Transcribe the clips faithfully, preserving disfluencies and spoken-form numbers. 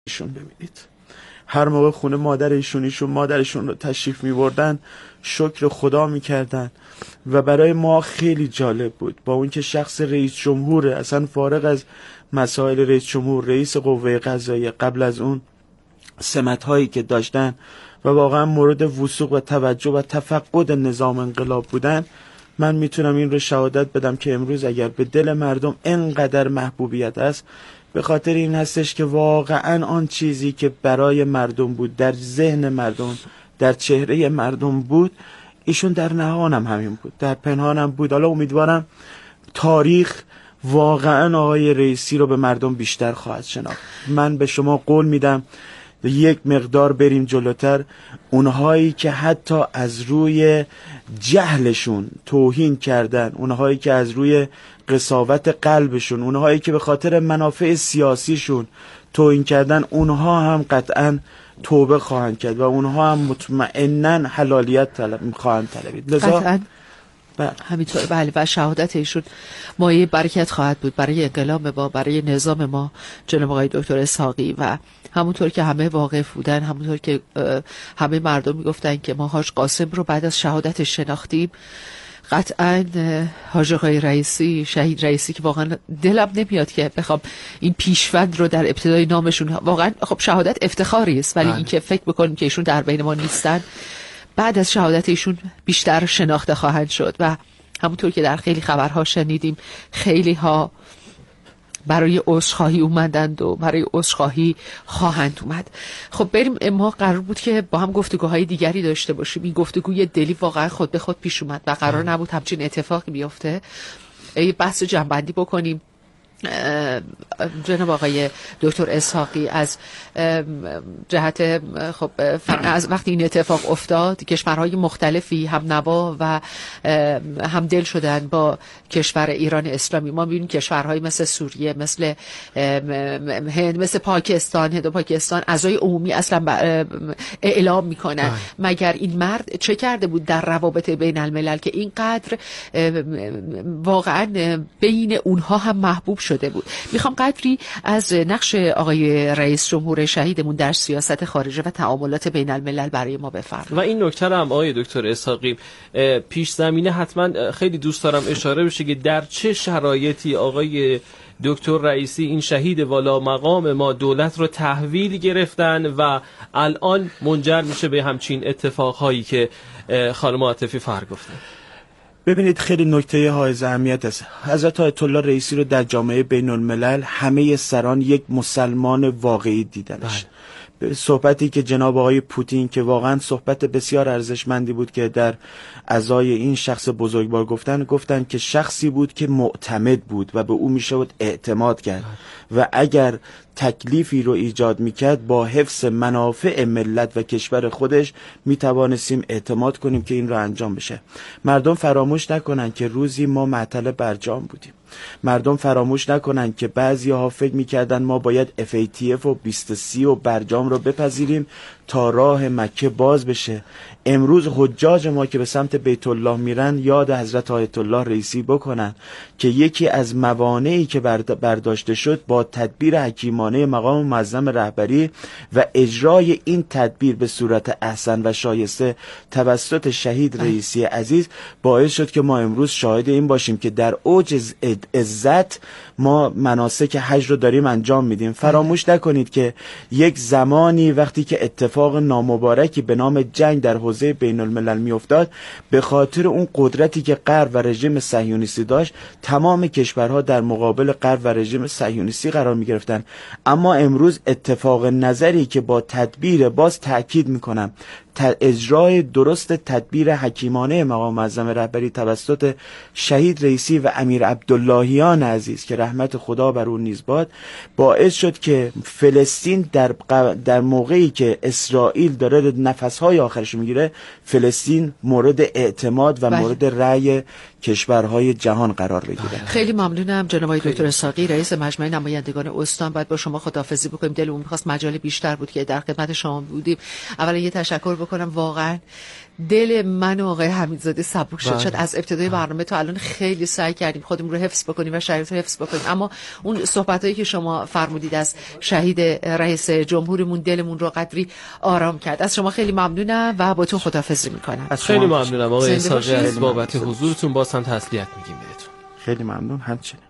ایشون ببینید هر موقع خونه مادر ایشون ایشون مادرشون رو تشریف می بردن شکر خدا می کردن و برای ما خیلی جالب بود با اون که شخص رئیس جمهوره، اصلا فارغ از مسائل رئیس جمهور، رئیس قوه قضاییه، قبل از اون سمت هایی که داشتن و واقعا مورد وثوق و توجه و تفقد نظام انقلاب بودن، من میتونم این رو شهادت بدم که امروز اگر به دل مردم انقدر محبوبیت است به خاطر این هستش که واقعا آن چیزی که برای مردم بود، در ذهن مردم، در چهره مردم بود، ایشون در نهانم همین بود، در پنهانم بود. حالا امیدوارم تاریخ واقعا آقای رئیسی رو به مردم بیشتر خواهد شناخت. من به شما قول میدم یک مقدار بریم جلوتر، اونهایی که حتی از روی جهلشون توهین کردن، اونهایی که از روی قساوت قلبشون، اونهایی که به خاطر منافع سیاسیشون توهین کردن، اونها هم قطعا توبه خواهند کرد و اونها هم مطمئناً حلالیت طلب خواهند طلبید. لذا قطعاً همینطور. بله، و شهادت ایشون مایه برکت خواهد بود برای انقلاب ما، برای نظام ما، جناب آقای دکتر اسحاقی. و همونطور که همه واقف بودن، همونطور که همه مردم میگفتن که ما حاج قاسم رو بعد از شهادتش شناختیم، قطعا حاج آقای رئیسی، شهید رئیسی، که واقعا دلم نمیاد که بخوام این پیشوند رو در ابتدای نامشون، واقعا خب شهادت افتخاری است، ولی این که فکر بکنیم که ایشون در بین ما نیستن، بعد از شهادت ایشون بیشتر شناخته خواهند شد. و همونطور که در خیلی خبرها شنیدیم، خیلی ها برای عذرخواهی اومدند و برای عذرخواهی خواهند اومد. خب بریم، ما قرار بود که با هم گفتگوهای دیگری داشته باشیم. این گفتگوی دلی واقعا خود به خود پیش اومد و قرار نبود همچین اتفاقی بیفته. یه بحث جنبندی بکنیم. جناب آقای دکتر اسحاقی، از جهت خب از وقتی این اتفاق افتاد، کشورهای مختلفی هم نوا و هم دل شدن با کشور ایران اسلامی. ما می‌بینیم کشورهای مثل سوریه، مثل هند، مثل پاکستان، هند و پاکستان اعضای عمومی اصلا اعلام میکنن مگر این مرد چه کرده بود در روابط بین الملل که اینقدر واقعا بین اونها هم محبوب شده بود. میخوام قدری از نقش آقای رئیس جمهور شهیدمون در سیاست خارجه و تعاملات بین الملل برای ما بفرمایید. و این نکته هم آقای دکتر اسحاقی پیش زمینه حتما خیلی دوست دارم اشاره بشه که در چه شرایطی آقای دکتر رئیسی، این شهید والا مقام ما، دولت رو تحویل گرفتن و الان منجر میشه به همچین اتفاقهایی که خانم عاطفی فر گفتن. ببینید خیلی نکته حائز اهمیت است. حضرت آیت الله رئیسی رو در جامعه بین الملل همه سران یک مسلمان واقعی دیدنش. صحبتی که جناب آقای پوتین که واقعا صحبت بسیار ارزشمندی بود که در ازای این شخص بزرگوار گفتن گفتن که شخصی بود که معتمد بود و به او میشود اعتماد کرد و اگر تکلیفی رو ایجاد میکرد با حفظ منافع ملت و کشور خودش میتوانستیم اعتماد کنیم که این رو انجام بشه. مردم فراموش نکنن که روزی ما معطل برجام بودیم. مردم فراموش نکنن که بعضی ها فکر میکردن ما باید اف ای تی اف و بیست و سی و برجام رو بپذیریم تا راه مکه باز بشه. امروز حجاج ما که به سمت بیت الله میرن یاد حضرت آیت الله رئیسی بکنن که یکی از موانعی که برداشته شد با تدبیر حکیمانه مقام معظم رهبری و اجرای این تدبیر به صورت احسن و شایسته توسط شهید رئیسی عزیز باعث شد که ما امروز شاهد این باشیم که در اوج عزت ما مناسک حج رو داریم انجام میدیم. فراموش نکنید که یک زمانی وقتی که اتفاق نامبارکی به نام جنگ در حوزه بین الملل میافتاد، به خاطر اون قدرتی که غرب و رژیم صهیونیستی داشت، تمام کشورها در مقابل غرب و رژیم صهیونیستی قرار می گرفتن. اما امروز اتفاق نظری که با تدبیر، باز تأکید میکنم، اجرای درست تدبیر حکیمانه مقام معظم رهبری توسط شهید رئیسی و امیر عبداللهیان عزیز که رحمت خدا بر اون نیز باد، باعث شد که فلسطین در در موقعی که اسرائیل داره نفسهای آخرش میگیره، فلسطین مورد اعتماد و مورد رأی کشورهای جهان قرار بگیرن. خیلی ممنونم جناب آقای دکتر اسحاقی، رئیس مجمع نمایندگان استان. باید با شما خداحافظی بکنیم، دلمون می‌خواست مجال بیشتر بود که در خدمت شما بودیم. اولا یه تشکر بکنم، واقعا دل من و آقای حمیدزاده سبک شد. شد از ابتدای برنامه تا الان خیلی سعی کردیم خودمون رو حفظ بکنیم و شهادت رو حفظ بکنیم، اما اون صحبتایی که شما فرمودید از شهید رئیس جمهورمون دلمون رو قدری آرام کرد. از شما خیلی ممنونم و با تو خداحافظی میکنم. خیلی ممنونم آقای اسحاقی از بابت حضورتون. باز هم تسلیت میگیم بهتون. خیلی ممنون. همچنین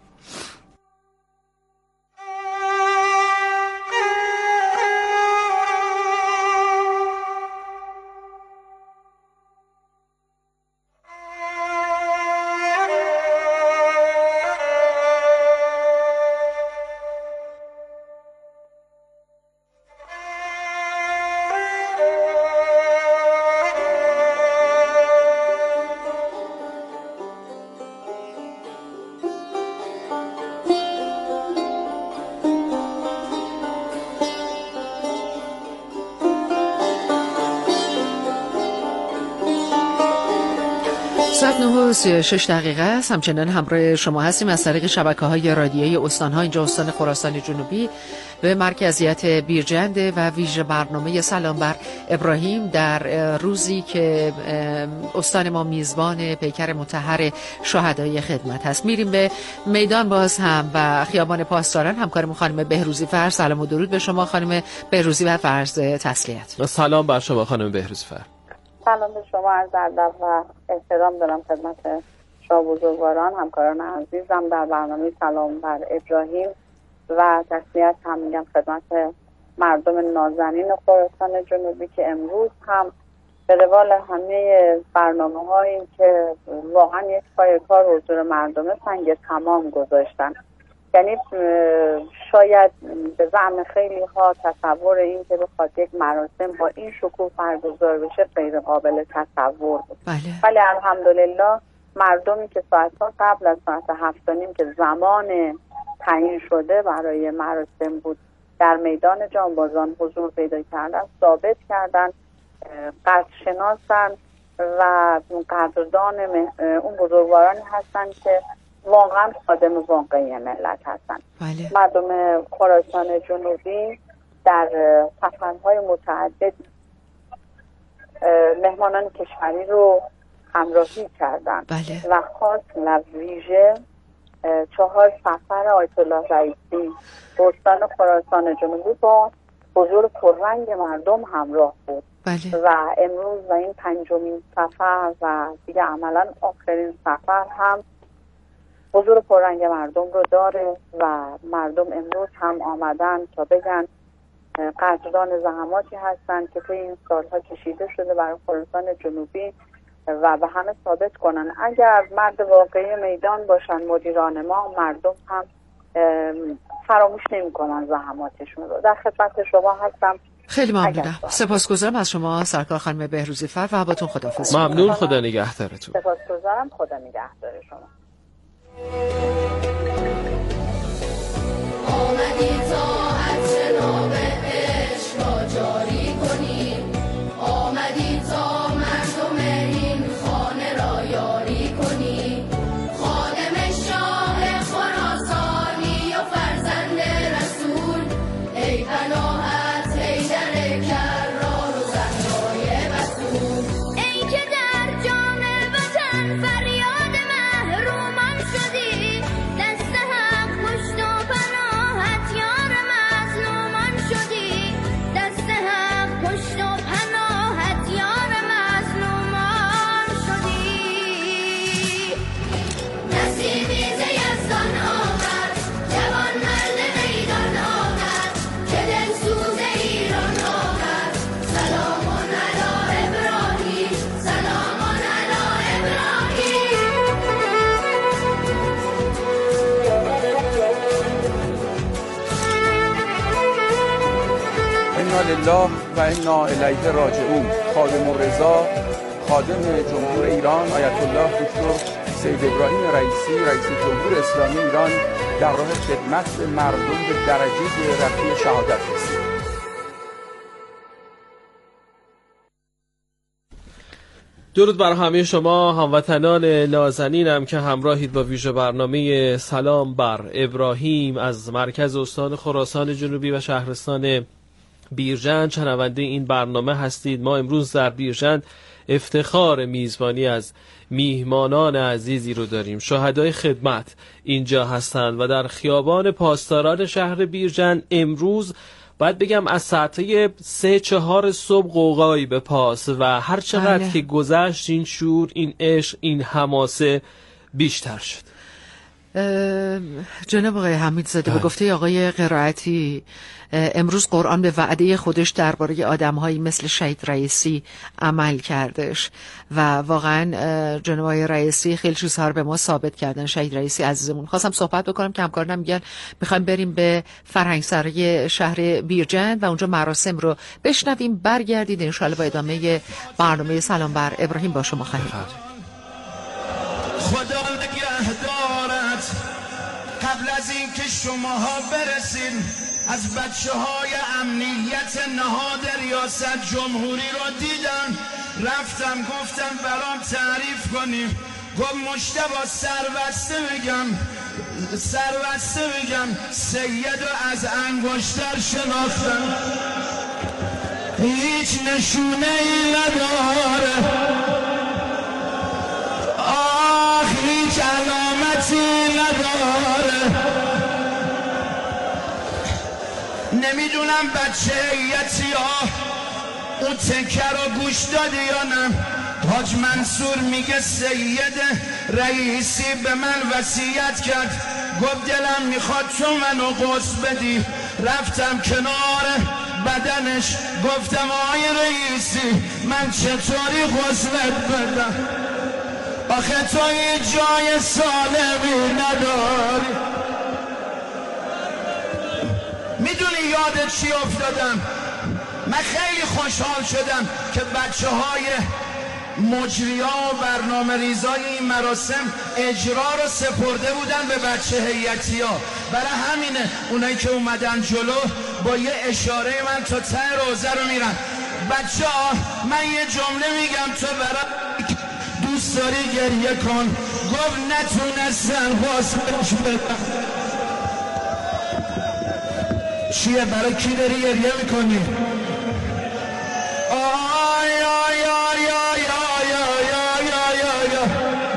ساعت نه و سی و شش دقیقه است. همچنان همراه شما هستیم از طریق شبکه‌های رادیویی استان‌ها. اینجا استان خراسان جنوبی به مرکزیت بیرجند و ویژه برنامه سلام بر ابراهیم در روزی که استان ما میزبان پیکر مطهر شهدای خدمت هست. میریم به میدان باز هم و خیابان پاسداران. همکارمون خانم بهروزی فر. سلام و درود به شما خانم بهروزی و فرض تسلیت. سلام بر شما خانم بهروزی فر. سلام به شما، عرض ادب و احترام دارم خدمت شما بزرگواران، همکاران عزیزم در برنامه سلام بر ابراهیم و تسلیت هم میگم خدمت مردم نازنین خراسان جنوبی که امروز هم به روال همه برنامه هایی که واقعا یک پای کار حضور مردمه سنگ تمام گذاشتن. یعنی شاید به زعم خیلی ها تصور این که بخواد یک مراسم با این شکوه برگزار بشه غیر قابل تصور بود. بله. ولی الحمدلله مردمی که ساعتها قبل از ساعت هفت و نیم که زمان تعیین شده برای مراسم بود در میدان جانبازان حضور پیدا کردن، ثابت کردن، قدرشناسن و قدردان اون بزرگوارانی هستن که واقعا خادم واقعی ملت هستن. بله. مردم خراسان جنوبی در سفرهای متعدد مهمانان کشوری رو همراهی کردن. بله. و خاص و ویژه چهار سفر آیت الله رئیسی به استان خراسان جنوبی با حضور پررنگ مردم همراه بود. بله. و امروز و این پنجمین سفر و دیگه عملا آخرین سفر هم حضور پررنگ مردم رو داره و مردم امروز هم آمدن تا بگن قدردان زحماتی هستن که توی این سالها کشیده شده برای خراسان جنوبی و به همه ثابت کنن اگر مرد واقعی میدان باشن مدیران ما، مردم هم فراموش نمی کنن زحماتشون رو. در خدمت شما هستم. خیلی ممنونم. سپاسگزارم از شما سرکار خانم بهروزی فر و با تون خداحافظی. ممنون، خدا نگهدارتون. سپاسگزارم، خدا نگهدار شما. آمدی تا از جناب عشق را جاری کنیم، آمدی تا مردم این خانه را یاری کنیم، خادم شاه خراسانی و فرزند رسول، ای پناهت حیدر کرار و زهرای بتول، ای که در جام وطن فریاد محرومان شدی، دست حق پشت و پناهت یار مظلومان شدی، دست حق پشت و پناهت یار مظلومان شدی. نصیبی ز یزدان آمد، جوان مرد میدان آمد، که دلسوز ایران آمد، سلامان علی ابراهیم، سلامان علی ابراهیم. انا لله و انا الیه راجعون. خادم الرضا خادم جمهور ایران آیت الله دکتر سید ابراهیم رئیسی رئیس جمهور اسلامی ایران در راه خدمت به مردم به درجه رفیع شهادت رسید. درود بر همه شما هموطنان نازنینم که همراهید با ویژه برنامه سلام بر ابراهیم از مرکز استان خراسان جنوبی و شهرستان بیرجند. شنونده این برنامه هستید. ما امروز در بیرجند افتخار میزبانی از میهمانان عزیزی رو داریم. شهدای خدمت اینجا هستند و در خیابان پاسداران شهر بیرجند امروز باید بگم از ساعته سه چهار صبح قوقایی به پاس و هر چقدر بله. که گذشت این شور، این عشق، این حماسه بیشتر شد. جناب آقای حمیدزاده، به گفته آقای قرائتی امروز قرآن به وعده خودش درباره آدم‌هایی مثل شهید رئیسی عمل کردش و واقعا جناب آقای رئیسی خیلی چیزها رو به ما ثابت کردن. شهید رئیسی عزیزمون، خواستم صحبت بکنم که همکارانم میگن میخوایم بریم به فرهنگسرای شهر بیرجند و اونجا مراسم رو بشنویم، برگردید ان شاءالله با ادامه برنامه سلام بر ابراهیم با شما خواهیم بود. خدا نگهدارت قبل از این که شماها برسین از بچه های امنیت نهاد ریاست جمهوری رو دیدم، رفتم گفتم برام تعریف کنیم، گفت مجتبی سربسته میگم سربسته میگم سید رو از انگشتر شناختم، هیچ نشونه ای نداره، آخ هیچ علامتی نداره. نمیدونم بچه هیئتی ها اون تکه رو گوش دادی یا نه. حاج منصور میگه سید رئیسی به من وصیت کرد، گفت دلم میخواد تو منو غسل بدی. رفتم کنار بدنش گفتم آقای رئیسی من چطوری غسلت بدم، آخه تو یه جای سالمی نداری. میدونی یاد چی افتادم؟ من خیلی خوشحال شدم که بچه های مجریا و برنامه ریزای این مراسم اجرا رو سپرده بودن به بچه هیئتی ها. برای همینه اونایی که اومدن جلو با یه اشاره من تا ته روزه رو میرن. بچه ها من یه جمله میگم تو برای دوست داری گریه کن، گفت نتونستن غسلش بدن. چیه برای کی داری گریه میکنی؟ آی آی آی آی آی آی آی آی آی.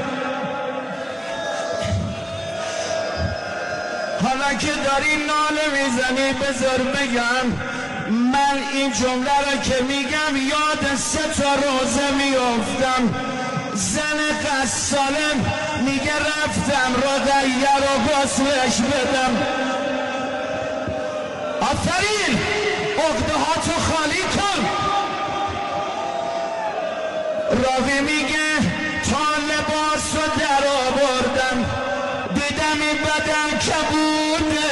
حالا که داری ناله میزنی بذار بگم، من این جمله رو که میگم یاد سه تا روزه میافتم. زن قصاله میگه رفتم رقیه رو غسلش بدم. آفرین، عقده ها تو خالی کن. راوی میگه تا لباس رو در آوردم دیدم این بدن کبوده،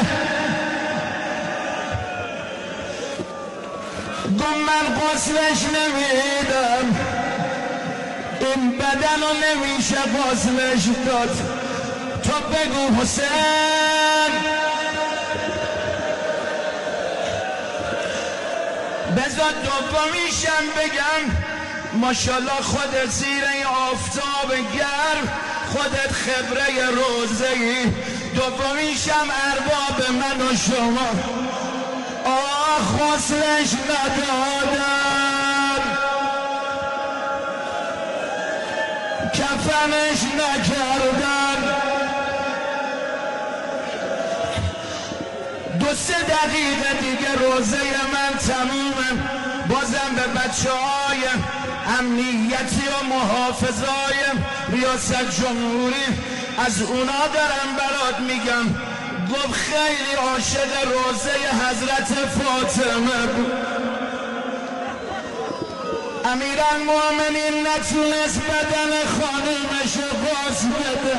گم من غسلش نمیدم، این بدن رو نمیشه غسلش داد. تو بگو حسین، بذار دومیشم بگم ماشالله خودت زیر این آفتاب گرم، خودت خبره روزه‌ای. دومیشم ارباب من و شما، آه غسلش ندادن کفنش نکردن. دو سه دقیقه دیگه روزه من تمومه، بازم به بچه های امنیتی و محافظای ریاست جمهوری از اونا دارم برات میگم. گفت خیلی عاشق روزه حضرت فاطمه بود. امیرالمومنین نتونست بدن خانمش غسل بده.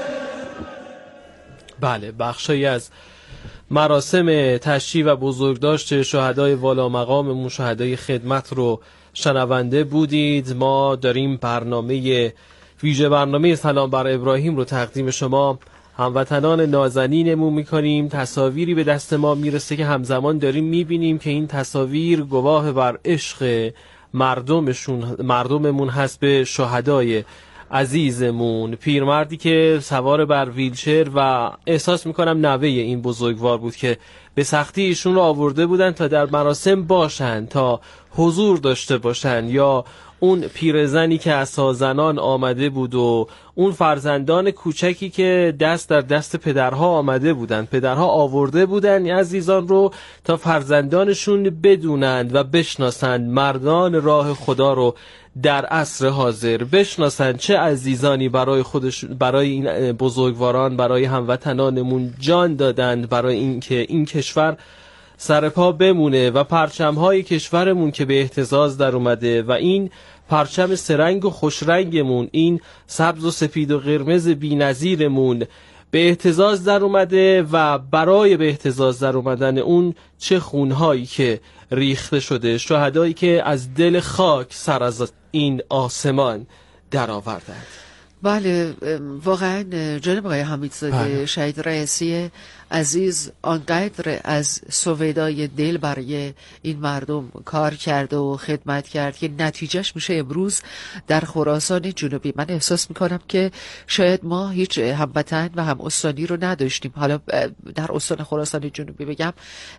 بله، بخشی از مراسم تشییع و بزرگداشت شهدای والا مقام شهدای خدمت رو شنونده بودید. ما داریم برنامه ویژه برنامه سلام بر ابراهیم رو تقدیم شما هموطنان نازنینمون میکنیم. تصاویری به دست ما میرسه که همزمان داریم میبینیم که این تصاویر گواه بر عشق مردمشون مردممون هست به شهدای عزیزمون. پیرمردی که سوار بر ویلچر و احساس میکنم نوه این بزرگوار بود که به سختی ایشون رو آورده بودن تا در مراسم باشن، تا حضور داشته باشن، یا اون پیرزنی که از سازنان آمده بود و اون فرزندان کوچکی که دست در دست پدرها آمده بودن، پدرها آورده بودن عزیزان رو تا فرزندانشون بدونند و بشناسند مردان راه خدا رو در عصر حاضر، بشناسند چه عزیزانی برای خودش، برای این بزرگواران، برای هموطنانمون جان دادند، برای اینکه این کشور سرپا بمونه و پرچم‌های کشورمون که به اهتزاز در اومده و این پرچم سرنگ و خوشرنگمون، این سبز و سپید و قرمز بی‌نظیرمون به اهتزاز در اومده و برای به اهتزاز در اومدن اون چه خونهایی که ریخته شده، شهدایی که از دل خاک سر از این آسمان در آوردند. بله واقعا جناب آقای حمیدزاده، شهید رئیسی عزیز آنقدر از سویدای دل برای این مردم کار کرد و خدمت کرد که نتیجهش میشه امروز در خراسان جنوبی. من احساس میکنم که شاید ما هیچ هموطن و هم استانی رو نداشتیم. حالا در استان خراسان جنوبی بگم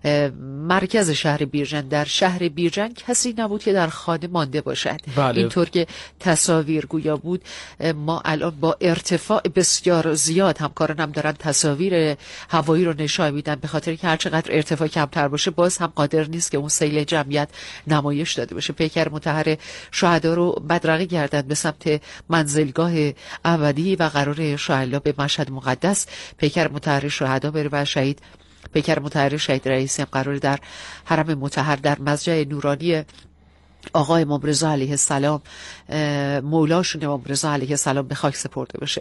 مرکز شهر بیرجن، در شهر بیرجن کسی نبود که در خانه مانده باشد. بله. اینطور که تصاویر گویا بود. ما الان با ارتفاع بسیار زیاد، همکارانم دارن تصاویر هوایی رو نشان میدن، به خاطر که هر چقدر ارتفاع کمتر باشه باز هم قادر نیست که اون سیل جمعیت نمایش داده باشه. پیکر مطهر شهدا رو بدرقه کردند به سمت منزلگاه ابدی و قرار شهلا به مشهد مقدس پیکر مطهر شهدا بره و شهید پیکر مطهر شهید رئیسی هم قرار در حرم مطهر در مسجد نورانی آقای امام رضا علیه السلام، مولاشون امام رضا علیه السلام، به خاک سپرده بشه.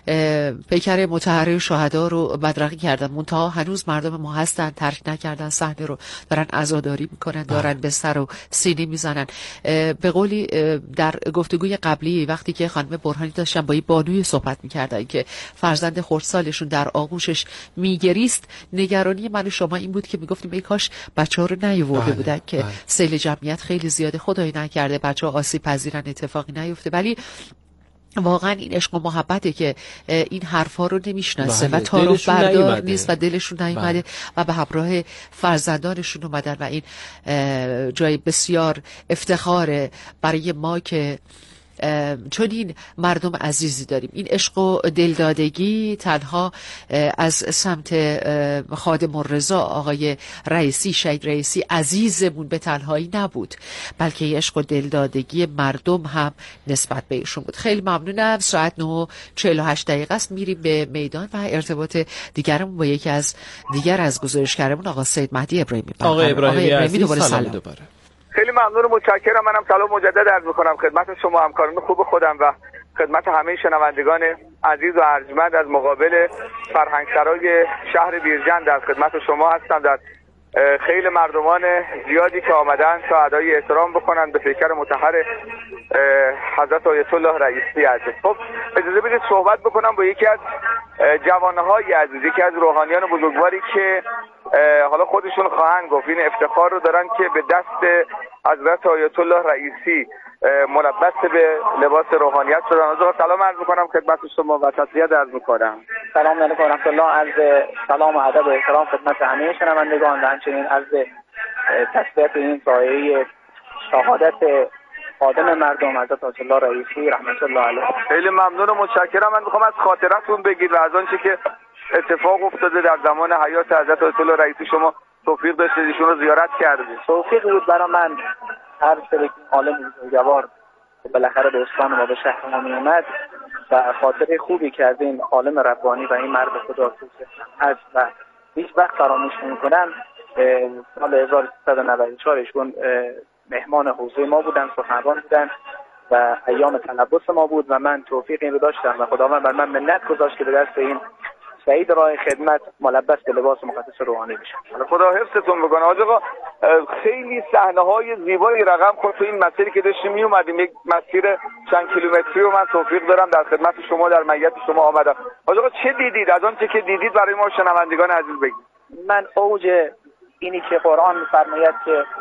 پیکر مطهر شهدا رو بدرقه کردن، منتها هنوز مردم ما هستن، ترک نکردن صحنه رو، دارن عزاداری میکنن، دارن به سر و سینه میزنن. به قولی در گفتگوی قبلی وقتی که خانم برهانی داشتن با یه بانوی صحبت میکردن که فرزند خردسالشون در آغوشش میگریست، نگرانی من و شما این بود که میگفتیم ای کاش بچه‌ها رو نیاورده بودن که بله. سیل جمعیت خیلی زیاده، خدای نکرده بچه‌ها آسیب پذیرن، اتفاقی نیفته. ولی واقعا این عشق و محبته که این حرفا رو نمیشناسه و تعارف بردار نیست و دلشون نیومده و به همراه فرزندانشون اومدن و این جای بسیار افتخاره برای ما که چون این مردم عزیزی داریم. این عشق و دلدادگی تنها از سمت خادم الرضا آقای رئیسی، شهید رئیسی عزیزمون به تنهایی نبود، بلکه عشق و دلدادگی مردم هم نسبت به ایشون بود. خیلی ممنونم. ساعت نه و چهل و هشت دقیقه است، میریم به میدان و ارتباط دیگرمون با یکی از دیگر از گزارشگرمون آقا سید مهدی ابراهیمی. آقا ابراهیمی عزیز سلام دوباره. خیلی ممنون و متشکرم. منم سلام مجدد عرض می‌کنم خدمت شما همکاران خوب خودم و خدمت همه شنوندگان عزیز و ارجمند. از مقابل فرهنگسرای شهر بیرجن در خدمت شما هستم، در خیلی مردمان زیادی که آمدن تا ادای احترام بکنن به پیکر مطهر حضرت آیت الله رئیسی عزیز. خب اجازه بدید صحبت بکنم با یکی از جوانهای عزیز، یکی از روحانیان بزرگواری که حالا خودشون خواهند گفت این افتخار رو دارن که به دست حضرت آیت الله رئیسی ملبس به لباس روحانیت شدن. حضرت سلام عرض می‌کنم خدمت شما و تسلیت عرض می‌کنم. سلام علیکم و رحمت الله. عرض سلام و ادب و احترام خدمت همه شنوندگان و همچنین عرض تسلیت این سایه شهادت خادم مردم حضرت آیت الله رئیسی رحمت الله علیه. خیلی ممنون و متشکرم. من می‌خوام از خاطرتون بگید و از آنچه که اتفاق افتاده در زمان حیات حضرت آیت الله رئیسی شما توفیق داشتید ایشون رو زیارت کردید. توفیق بود برای من هر سری عالم بزرگوار بالاخره به استان ما به شهر ما می اومد و خاطره خوبی که از این عالم ربانی و این مرد خدا هست و هیچ وقت فراموش نمی‌کنم. سال هزار و سیصد و نود و چهار ایشون مهمان حوزه ما بودن، سخنران بودن و ایام تلبس ما بود و من توفیق این رو داشتم و خداوند بر من منت گذاشت که به دست این شهید راه خدمت ملبس به لباس مقدس روحانی بشم. خدا حفظتون بکنه. آقا خیلی صحنه‌های زیبایی رقم خورد تو این مسیری که داشتیم می اومدیم، یک مسیر چند کیلومتری و من توفیق دارم در خدمت شما در میت شما آمدم. آقا چه دیدید؟ از آن چه که دیدید برای ما شنوندگان عزیز بگید. من اوج اینی که قرآن می‌فرماید که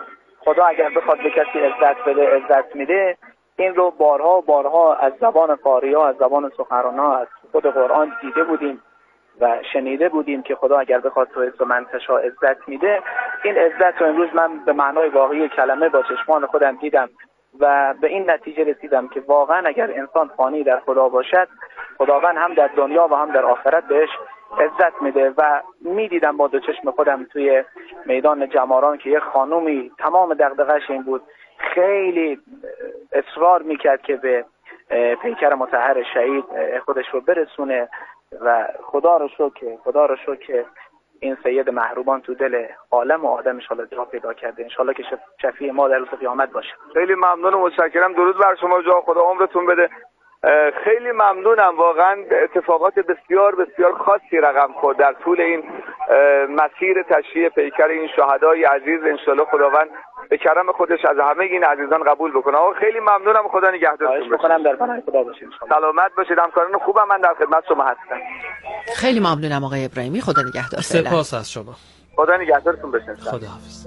خدا اگر بخواد به کسی عزت بده عزت میده. این رو بارها و بارها از زبان قاری‌ها، از زبان سخنران‌ها، از خود قرآن دیده بودیم و شنیده بودیم که خدا اگر بخواد تو عز و منتشا عزت میده. این عزت رو امروز من به معنای واقعی کلمه با چشمان خودم دیدم و به این نتیجه رسیدم که واقعا اگر انسان خانی در خدا باشد، خداوند هم در دنیا و هم در آخرت بهش عزت میده. و میدیدم با دو چشم خودم توی میدان جماران که یک خانومی تمام دغدغه‌اش این بود، خیلی اصرار میکرد که به پیکر مطهر شهید خودش رو برسونه و خدا رو شکر که خدا رو شکر که این سید محروبان تو دل عالم و آدم ان شاءالله جا پیدا کرده، ان شاءالله که شفیع ما در روز قیامت باشه. خیلی ممنون و متشکرم. درود بر شما جا، خدا عمرتون بده. خیلی ممنونم، واقعا اتفاقات بسیار بسیار خاصی رقم خورد در طول این مسیر تشییع پیکر این شهدای عزیز. ان شاءالله خداوند به کرم خودش از همه این عزیزان قبول بکنه. آقا خیلی ممنونم، خدا نگهدارتون باشه. در پناه خدا باشید. سلامت باشید. همکاران خوبم، من در خدمت شما هستم. خیلی ممنونم آقای ابراهیمی، خدا نگهدار. سپاس از شما. خدا نگهدارتون باشه. خدا حافظ.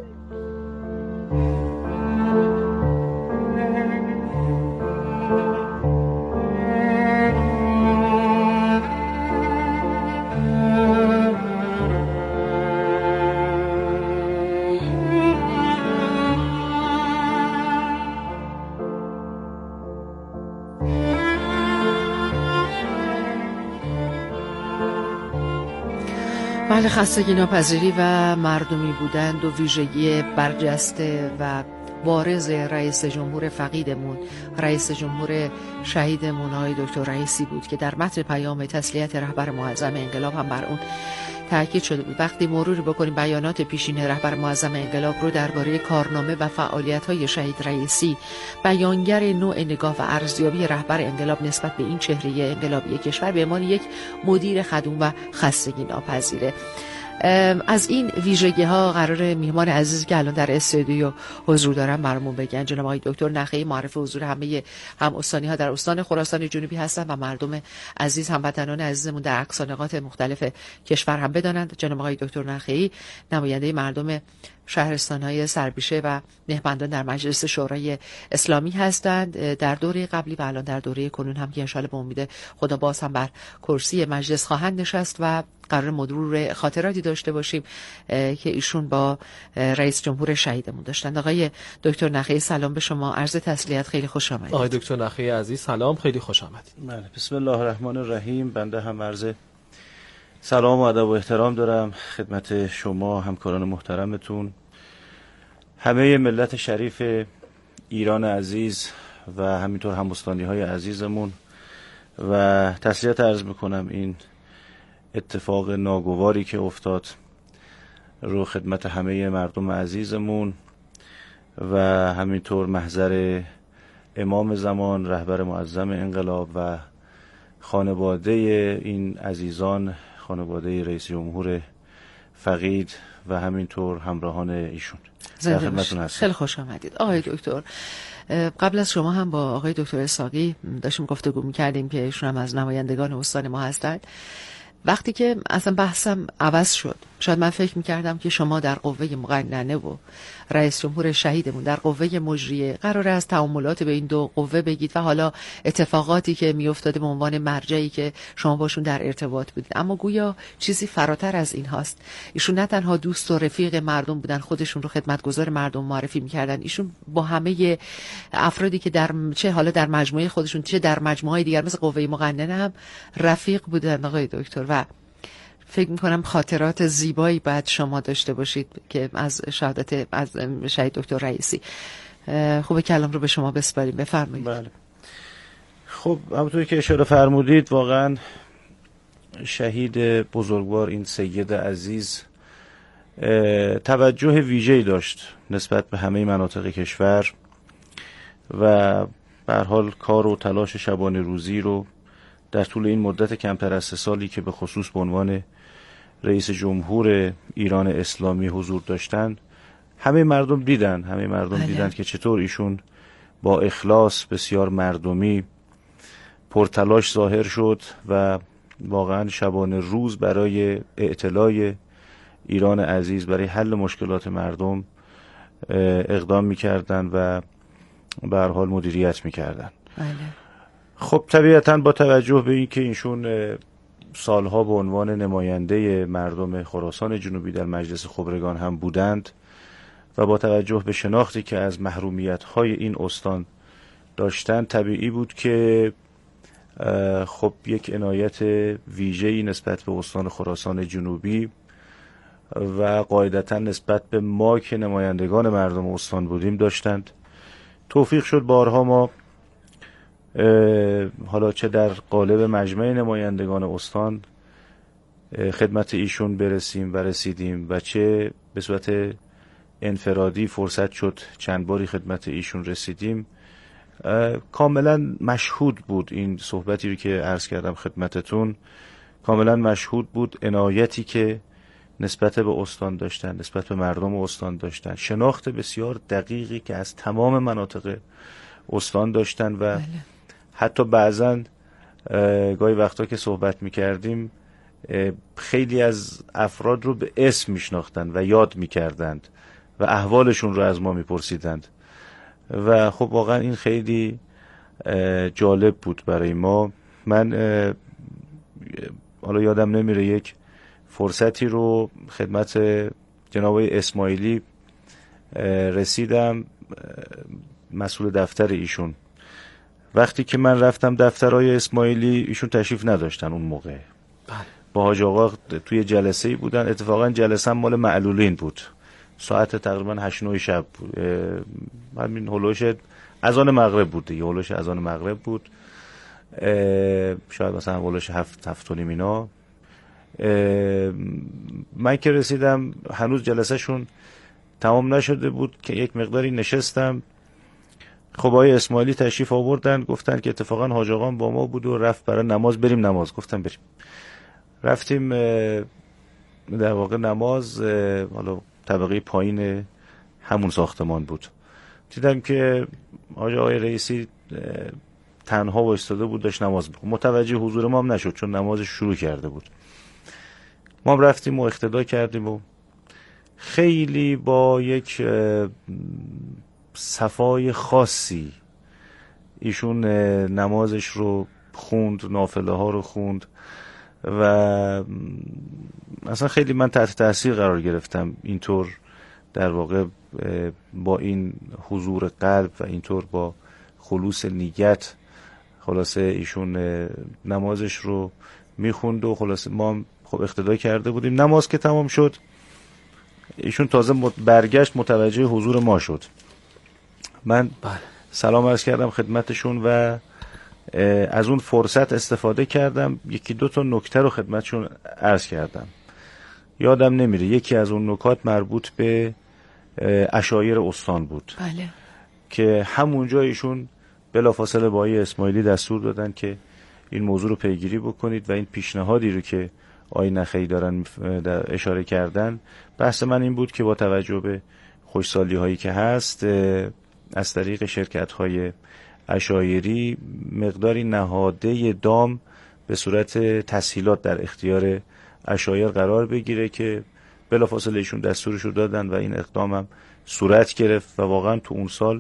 بله، خستگی ناپذیری و مردمی بودند و ویژگی برجسته و بارز رئیس جمهور فقیدمون، رئیس جمهور شهیدمون آقای دکتر رئیسی بود که در متن پیام تسلیت رهبر معظم انقلاب هم بر اون تاکید شده بود. وقتی مرور بکنیم بیانات پیشین رهبر معظم انقلاب رو درباره کارنامه و فعالیت‌های شهید رئیسی، بیانگر نوع نگاه و ارزیابی رهبر انقلاب نسبت به این چهره انقلابی کشور به عنوان یک مدیر خدوم و خستگی ناپذیره. از این ویژگی ها قرار میهمان عزیز که الان در استودیو حضور دارن برامون بگن. جناب آقای دکتر نخعی معرف حضور همه هم استانی ها در استان خراسان جنوبی هستن و مردم عزیز، هموطنان عزیزمون در اقصانقاط مختلف کشور هم بدانند. جناب آقای دکتر نخعی نماینده مردم شهرستان‌های سربیشه و نهبندان در مجلس شورای اسلامی هستند در دوره قبلی و الان در دوره کنون هم که انشالله به امید خدا باز هم بر کرسی مجلس خواهند نشست و قرار مرور خاطراتی داشته باشیم که ایشون با رئیس جمهور شهیدمون داشتند. آقای دکتر نخعی سلام به شما، عرض تسلیت، خیلی خوش آمدید. آقای دکتر نخعی عزیز سلام، خیلی خوش آمدید. بله، بسم الله الرحمن الرحیم. بنده هم عرض سلام و ادب و احترام دارم خدمت شما همکاران محترمتون، همه ملت شریف ایران عزیز و همینطور هموطنی های عزیزمون و تسلیت عرض میکنم این اتفاق ناگواری که افتاد رو خدمت همه مردم عزیزمون و همینطور محضر امام زمان رهبر معظم انقلاب و خانواده این عزیزان، خانواده رئیس جمهور فقید و همینطور همراهان ایشون. در خدمتتون هستم. خیلی خوش آمدید آقای دکتر. قبل از شما هم با آقای دکتر اسحاقی داشتیم گفتگو می‌کردیم که ایشون هم از نمایندگان استان ما هستند. وقتی که اصلا بحثم عوض شد، شاید من فکر میکردم که شما در قوه مقننه و رئیس جمهور شهیدمون در قوه مجریه قراره از تعاملات به این دو قوه بگید و حالا اتفاقاتی که میافتاده به عنوان مرجعی که شما باشون در ارتباط بودید، اما گویا چیزی فراتر از این هاست. ایشون نه تنها دوست و رفیق مردم بودن، خودشون رو خدمتگزار مردم معرفی میکردن، ایشون با همه افرادی که در چه حالا در مجموعه خودشون چه در مجموعه دیگر مثل قوه مقننه هم رفیق بودن آقای دکتر. و فکر میکنم خاطرات زیبایی بعد شما داشته باشید که از شهادت از شهید دکتر رئیسی. خوبه کلام رو به شما بسپاریم، بفرمایید. بله. خب همونطور که اشاره فرمودید واقعا شهید بزرگوار این سید عزیز توجه ویژه‌ای داشت نسبت به همه مناطق کشور و به هر حال کار و تلاش شبانه روزی رو در طول این مدت کمتر از سه سالی که به خصوص به عنوان رئیس جمهور ایران اسلامی حضور داشتن همه مردم دیدن همه مردم بله. دیدن که چطور ایشون با اخلاص بسیار مردمی پرتلاش ظاهر شد و واقعا شبانه روز برای اعتلاع ایران عزیز، برای حل مشکلات مردم اقدام میکردن و به هر حال مدیریت میکردن. بله. خب طبیعتاً با توجه به اینکه ایشون سالها به عنوان نماینده مردم خراسان جنوبی در مجلس خبرگان هم بودند و با توجه به شناختی که از محرومیت‌های این استان داشتند، طبیعی بود که خب یک عنایت ویژه‌ای نسبت به استان خراسان جنوبی و قاعدتاً نسبت به ما که نمایندگان مردم استان بودیم داشتند. توفیق شد بارها ما حالا چه در قالب مجمع نمایندگان استان خدمت ایشون برسیم و رسیدیم و چه به صورت انفرادی فرصت شد چند باری خدمت ایشون رسیدیم. کاملا مشهود بود این صحبتی رو که عرض کردم خدمتتون، کاملا مشهود بود عنایتی که نسبت به استان داشتن، نسبت به مردم استان داشتن، شناخت بسیار دقیقی که از تمام مناطق استان داشتن و بله. حتی بعضا گاهی وقتا که صحبت میکردیم خیلی از افراد رو به اسم میشناختن و یاد میکردند و احوالشون رو از ما میپرسیدند و خب واقعا این خیلی جالب بود برای ما. من حالا یادم نمیره یک فرصتی رو خدمت جناب اسماعیلی رسیدم، مسئول دفتر ایشون. وقتی که من رفتم دفترهای اسماعیلی ایشون تشریف نداشتن اون موقع. بله. با حاج آقا توی جلسه‌ای بودن، اتفاقا جلسه هم مال معلولین بود، ساعت تقریبا هشت نه شب بود، همین هولوش اذان مغرب بود دیگه، هولوش اذان مغرب بود، شاید مثلا هولوش هفت هفت و نیم اینا. من که رسیدم هنوز جلسه شون تمام نشده بود که یک مقداری نشستم. خب آقای اسماعیلی تشریف آوردن، گفتن که اتفاقا حاج آقا با ما بود و رفت برای نماز، بریم نماز. گفتم بریم. رفتیم در واقع نماز، حالا طبقه پایین همون ساختمان بود. دیدم که حاج آقای رئیسی تنها وایساده بود داشت نماز می‌خوند. متوجه حضور ما هم نشد چون نمازش شروع کرده بود. ما هم رفتیم و اقتدا کردیم و خیلی با یک صفای خاصی ایشون نمازش رو خوند، نافله ها رو خوند و اصلا خیلی من تحت تاثیر قرار گرفتم. اینطور در واقع با این حضور قلب و اینطور با خلوص نیت خلاصه ایشون نمازش رو میخوند و خلاصه ما خب اقتدا کرده بودیم. نماز که تمام شد ایشون تازه برگشت متوجه حضور ما شد. من سلام عرض کردم خدمتشون و از اون فرصت استفاده کردم، یکی دو تا نکته رو خدمتشون عرض کردم. یادم نمیره، یکی از اون نکات مربوط به عشایر استان بود. بله. که همونجا ایشون بلافاصله با آقای اسماعیلی دستور دادن که این موضوع رو پیگیری بکنید و این پیشنهادی رو که آقای نخعی دارن اشاره کردن، بحث من این بود که با توجه به خوشسالی هایی که هست از طریق شرکت های عشایری مقداری نهاده دام به صورت تسهیلات در اختیار عشایر قرار بگیره که بلافاصله ایشون دستورش رو دادن و این اقدام هم صورت گرفت و واقعا تو اون سال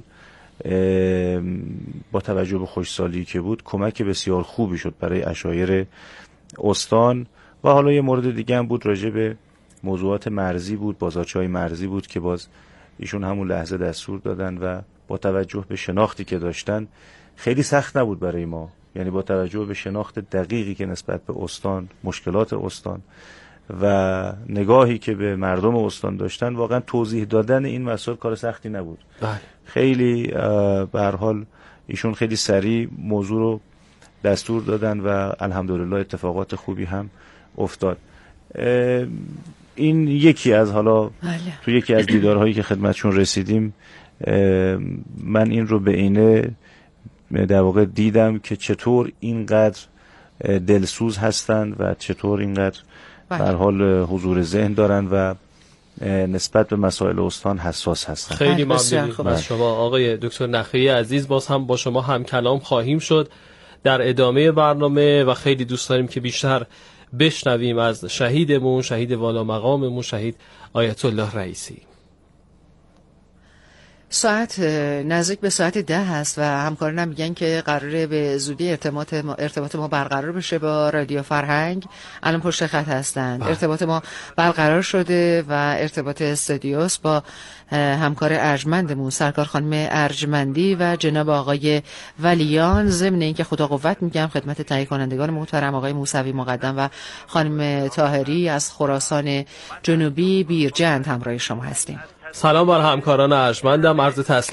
با توجه به خوشسالی که بود کمک بسیار خوبی شد برای عشایر استان. و حالا یه مورد دیگه هم بود راجع به موضوعات مرزی بود، بازارچه‌های مرزی بود که باز ایشون همون لحظه دستور دادن و با توجه به شناختی که داشتن خیلی سخت نبود برای ما، یعنی با توجه به شناخت دقیقی که نسبت به استان، مشکلات استان و نگاهی که به مردم استان داشتن، واقعا توضیح دادن این مسائل کار سختی نبود. بله. خیلی به هر حال ایشون خیلی سریع موضوع رو دستور دادن و الحمدلله اتفاقات خوبی هم افتاد. این یکی از حالا بله. تو یکی از دیدارهایی که خدمتشون رسیدیم من این رو به عینه در واقع دیدم که چطور اینقدر دلسوز هستند و چطور اینقدر به هر حال حضور ذهن دارن و نسبت به مسائل استان حساس هستن. خیلی ممنونیم از شما آقای دکتر نخعی عزیز. باز هم با شما هم کلام خواهیم شد در ادامه برنامه و خیلی دوست داریم که بیشتر بشنویم از شهیدمون، شهید والا مقاممون، شهید آیت الله رئیسی. ساعت نزدیک به ساعت ده هست و همکارانم میگن که قراره به زودی ارتباط ما, ارتباط ما برقرار بشه با رادیو فرهنگ. الان پشت خط هستند. ارتباط ما برقرار شده و ارتباط استودیوس با همکار ارجمندمون سرکار خانم ارجمندی و جناب آقای ولیان. ضمن اینکه خدا قوت میگم خدمت تهیه کنندگان محترم آقای موسوی مقدم و خانم طاهری از خراسان جنوبی بیرجند همراه شما هستیم. سلام بر همکاران ارجمندم، عرض تسلیم